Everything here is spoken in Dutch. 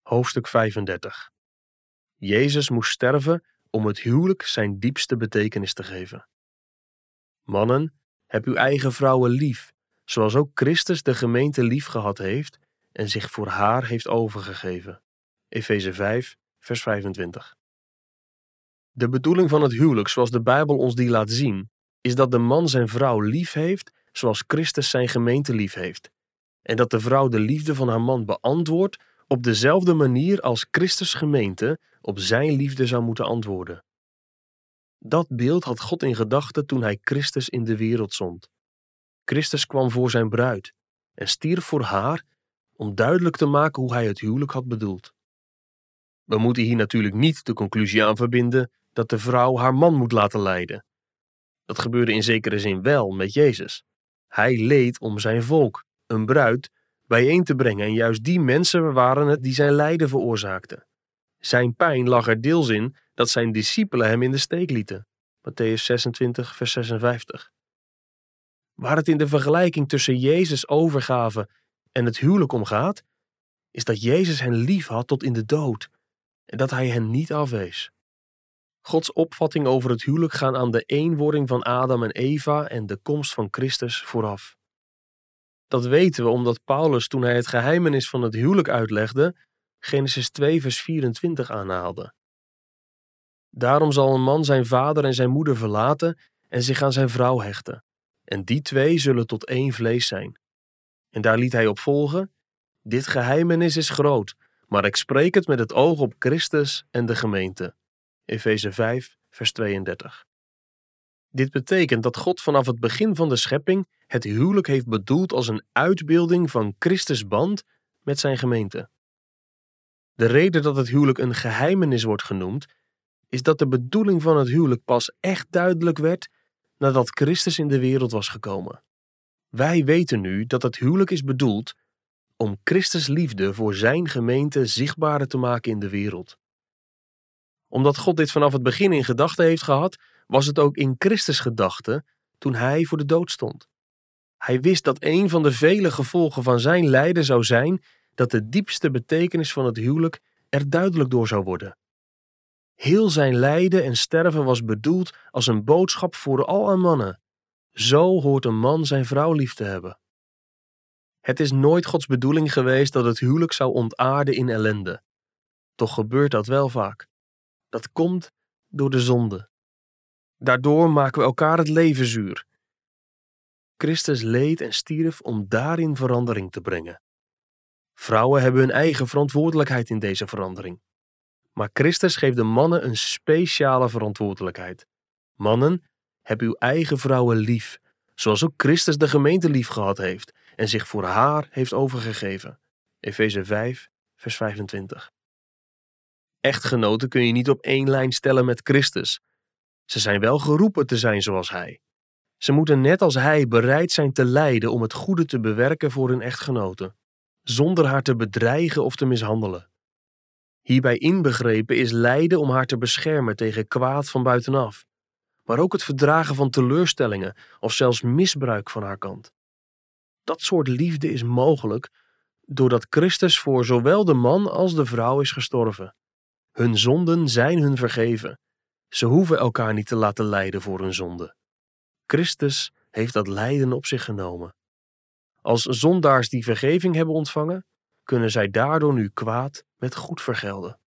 Hoofdstuk 35. Jezus moest sterven om het huwelijk zijn diepste betekenis te geven. Mannen, heb uw eigen vrouwen lief, zoals ook Christus de gemeente lief gehad heeft en zich voor haar heeft overgegeven. Efeze 5, vers 25. De bedoeling van het huwelijk, zoals de Bijbel ons die laat zien, is dat de man zijn vrouw lief heeft, zoals Christus zijn gemeente lief heeft. En dat de vrouw de liefde van haar man beantwoordt op dezelfde manier als Christus gemeente op zijn liefde zou moeten antwoorden. Dat beeld had God in gedachten toen hij Christus in de wereld zond. Christus kwam voor zijn bruid en stierf voor haar om duidelijk te maken hoe hij het huwelijk had bedoeld. We moeten hier natuurlijk niet de conclusie aan verbinden dat de vrouw haar man moet laten lijden. Dat gebeurde in zekere zin wel met Jezus. Hij leed om zijn volk, een bruid, bijeen te brengen en juist die mensen waren het die zijn lijden veroorzaakten. Zijn pijn lag er deels in dat zijn discipelen hem in de steek lieten. Mattheüs 26, vers 56. Waar het in de vergelijking tussen Jezus' overgave en het huwelijk om gaat, is dat Jezus hen lief had tot in de dood en dat hij hen niet afwees. Gods opvatting over het huwelijk gaan aan de eenwording van Adam en Eva en de komst van Christus vooraf. Dat weten we omdat Paulus, toen hij het geheimenis van het huwelijk uitlegde, Genesis 2 vers 24 aanhaalde. Daarom zal een man zijn vader en zijn moeder verlaten en zich aan zijn vrouw hechten. En die twee zullen tot één vlees zijn. En daar liet hij op volgen: dit geheimenis is groot, maar ik spreek het met het oog op Christus en de gemeente. Efeze 5 vers 32. Dit betekent dat God vanaf het begin van de schepping het huwelijk heeft bedoeld als een uitbeelding van Christus' band met zijn gemeente. De reden dat het huwelijk een geheimenis wordt genoemd, is dat de bedoeling van het huwelijk pas echt duidelijk werd nadat Christus in de wereld was gekomen. Wij weten nu dat het huwelijk is bedoeld om Christus' liefde voor zijn gemeente zichtbaarder te maken in de wereld. Omdat God dit vanaf het begin in gedachten heeft gehad, was het ook in Christus' gedachten toen hij voor de dood stond. Hij wist dat een van de vele gevolgen van zijn lijden zou zijn dat de diepste betekenis van het huwelijk er duidelijk door zou worden. Heel zijn lijden en sterven was bedoeld als een boodschap vooral aan mannen. Zo hoort een man zijn vrouw lief te hebben. Het is nooit Gods bedoeling geweest dat het huwelijk zou ontaarden in ellende. Toch gebeurt dat wel vaak. Dat komt door de zonde. Daardoor maken we elkaar het leven zuur. Christus leed en stierf om daarin verandering te brengen. Vrouwen hebben hun eigen verantwoordelijkheid in deze verandering. Maar Christus geeft de mannen een speciale verantwoordelijkheid. Mannen, heb uw eigen vrouwen lief, zoals ook Christus de gemeente lief gehad heeft en zich voor haar heeft overgegeven. Efeze 5, vers 25. Echtgenoten kun je niet op één lijn stellen met Christus. Ze zijn wel geroepen te zijn zoals hij. Ze moeten net als hij bereid zijn te lijden om het goede te bewerken voor hun echtgenote, zonder haar te bedreigen of te mishandelen. Hierbij inbegrepen is lijden om haar te beschermen tegen kwaad van buitenaf, maar ook het verdragen van teleurstellingen of zelfs misbruik van haar kant. Dat soort liefde is mogelijk doordat Christus voor zowel de man als de vrouw is gestorven. Hun zonden zijn hun vergeven. Ze hoeven elkaar niet te laten lijden voor hun zonde. Christus heeft dat lijden op zich genomen. Als zondaars die vergeving hebben ontvangen, kunnen zij daardoor nu kwaad met goed vergelden.